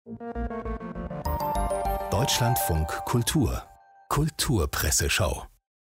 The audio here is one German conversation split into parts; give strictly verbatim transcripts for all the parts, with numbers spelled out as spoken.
Deutschlandfunk Kultur Kulturpresseschau.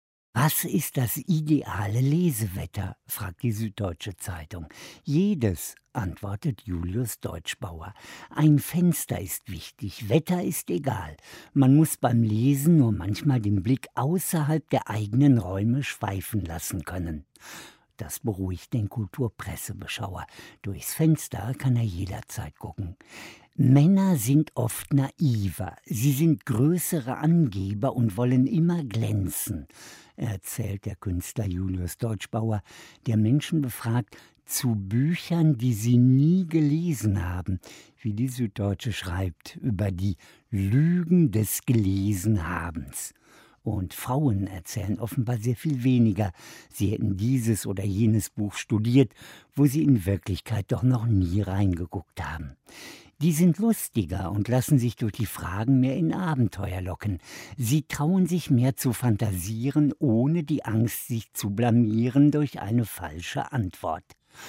Was ist das ideale Lesewetter, fragt die Süddeutsche Zeitung. Jedes, antwortet Julius Deutschbauer. Ein Fenster ist wichtig, Wetter ist egal. Man muss beim Lesen nur manchmal den Blick außerhalb der eigenen Räume schweifen lassen können. Das beruhigt den Kulturpressebeschauer. Durchs Fenster kann er jederzeit gucken. Männer sind oft naiver. Sie sind größere Angeber und wollen immer glänzen, erzählt der Künstler Julius Deutschbauer, der Menschen befragt zu Büchern, die sie nie gelesen haben, wie die Süddeutsche schreibt, über die Lügen des Gelesenhabens. Und Frauen erzählen offenbar sehr viel weniger. Sie hätten dieses oder jenes Buch studiert, wo sie in Wirklichkeit doch noch nie reingeguckt haben. Die sind lustiger und lassen sich durch die Fragen mehr in Abenteuer locken. Sie trauen sich mehr zu fantasieren, ohne die Angst, sich zu blamieren durch eine falsche Antwort.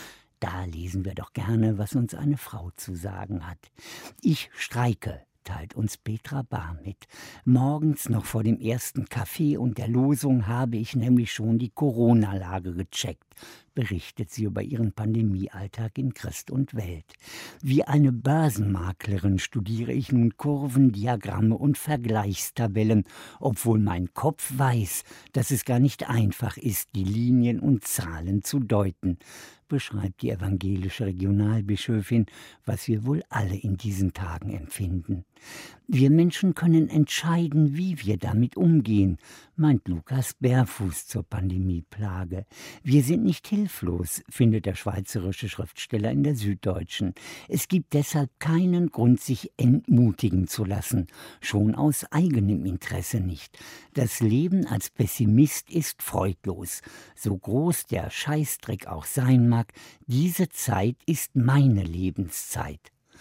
Da lesen wir doch gerne, was uns eine Frau zu sagen hat. Ich streike, teilt uns Petra Bahr mit. Morgens noch vor dem ersten Kaffee und der Losung habe ich nämlich schon die Corona-Lage gecheckt, berichtet sie über ihren Pandemiealltag in Christ und Welt. Wie eine Börsenmaklerin studiere ich nun Kurven, Diagramme und Vergleichstabellen, obwohl mein Kopf weiß, dass es gar nicht einfach ist, die Linien und Zahlen zu deuten, beschreibt die evangelische Regionalbischöfin, was wir wohl alle in diesen Tagen empfinden. Wir Menschen können entscheiden, wie wir damit umgehen, meint Lukas Bärfuß zur Pandemieplage. Wir sind nicht hilflos, findet der schweizerische Schriftsteller in der Süddeutschen. Es gibt deshalb keinen Grund, sich entmutigen zu lassen, schon aus eigenem Interesse nicht. Das Leben als Pessimist ist freudlos. So groß der Scheißdreck auch sein mag, diese Zeit ist meine Lebenszeit.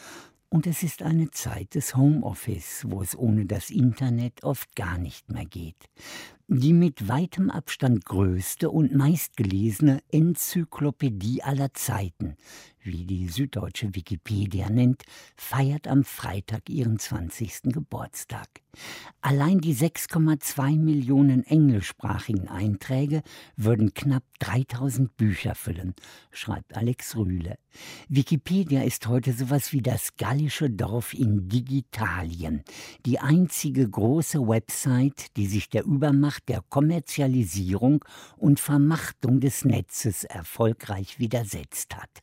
Und es ist eine Zeit des Homeoffice, wo es ohne das Internet oft gar nicht mehr geht. Die mit weitem Abstand größte und meistgelesene Enzyklopädie aller Zeiten, wie die süddeutsche Wikipedia nennt, feiert am Freitag ihren zwanzigsten Geburtstag. Allein die sechs Komma zwei Millionen englischsprachigen Einträge würden knapp dreitausend Bücher füllen, schreibt Alex Rühle. Wikipedia ist heute sowas wie das gallische Dorf in Digitalien, die einzige große Website, die sich der Übermacht der Kommerzialisierung und Vermachtung des Netzes erfolgreich widersetzt hat.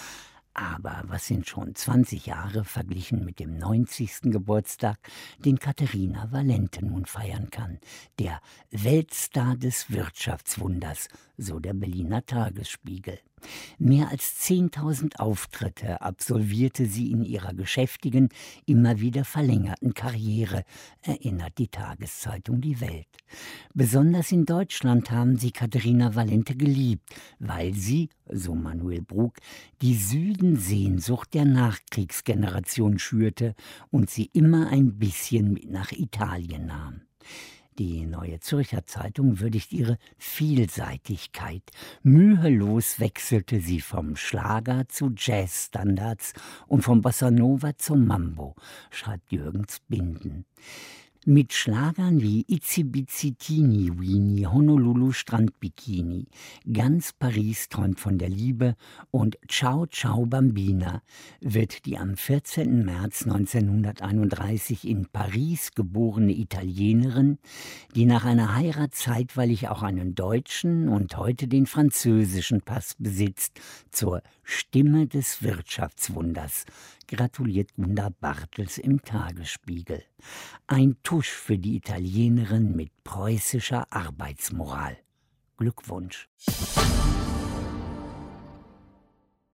Aber was sind schon zwanzig Jahre verglichen mit dem neunzigsten Geburtstag, den Caterina Valente nun feiern kann, der Weltstar des Wirtschaftswunders, so der Berliner Tagesspiegel. Mehr als zehntausend Auftritte absolvierte sie in ihrer geschäftigen, immer wieder verlängerten Karriere, erinnert die Tageszeitung Die Welt. Besonders in Deutschland haben sie Caterina Valente geliebt, weil sie, so Manuel Brug, die Südensehnsucht der Nachkriegsgeneration schürte und sie immer ein bisschen mit nach Italien nahm. Die Neue Zürcher Zeitung würdigt ihre Vielseitigkeit. Mühelos wechselte sie vom Schlager zu Jazzstandards und vom Bossa Nova zum Mambo, schreibt Jürgens Binden. Mit Schlagern wie Itzi Bitzi Teeny Weeny, Honolulu Strandbikini, Ganz Paris träumt von der Liebe und Ciao Ciao Bambina wird die am vierzehnten März neunzehnhunderteinunddreißig in Paris geborene Italienerin, die nach einer Heirat zeitweilig auch einen deutschen und heute den französischen Pass besitzt, zur Stimme des Wirtschaftswunders, gratuliert Gunda Bartels im Tagesspiegel. Ein Tusch für die Italienerin mit preußischer Arbeitsmoral. Glückwunsch.